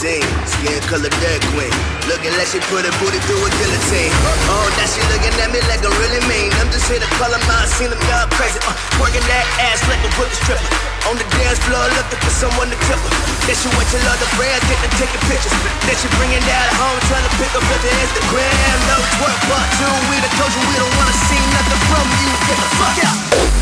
19, skin color dead queen. Looking like she put her booty through a guillotine. Oh, now she looking at me like I really mean. I'm just here to call her mine, seen them y'all crazy. Working that ass like a wicked stripper. On the dance floor looking for someone to tip her. Then she went to all the brands, get to taking pictures. Then she bring it down home, trying to pick up at the Instagram. No twerk part two, we done told you we don't wanna see nothing from you. Get the fuck out.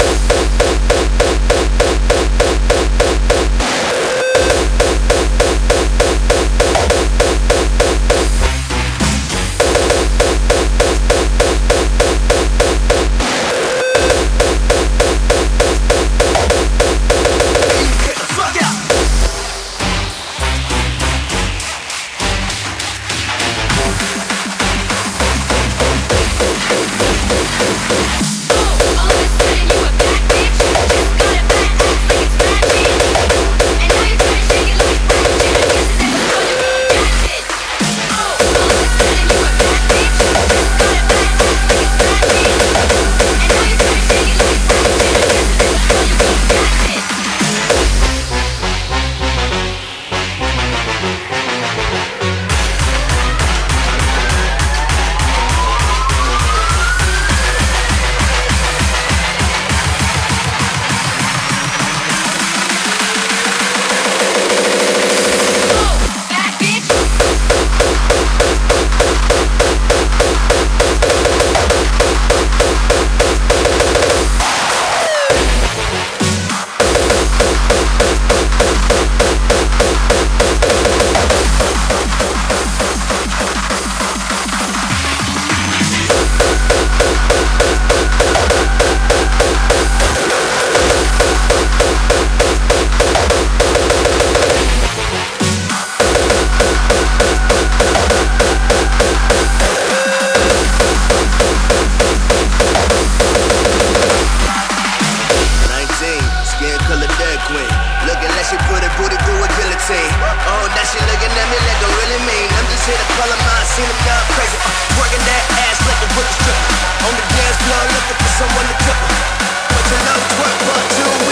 Looking like she put her booty through a guillotine. Oh, now she looking at me like I really mean. I'm just here to call her mine, seen them y'all crazy. Working that ass like a wicked stripper. On the dance floor looking for someone to tip her. But you know twerk part two.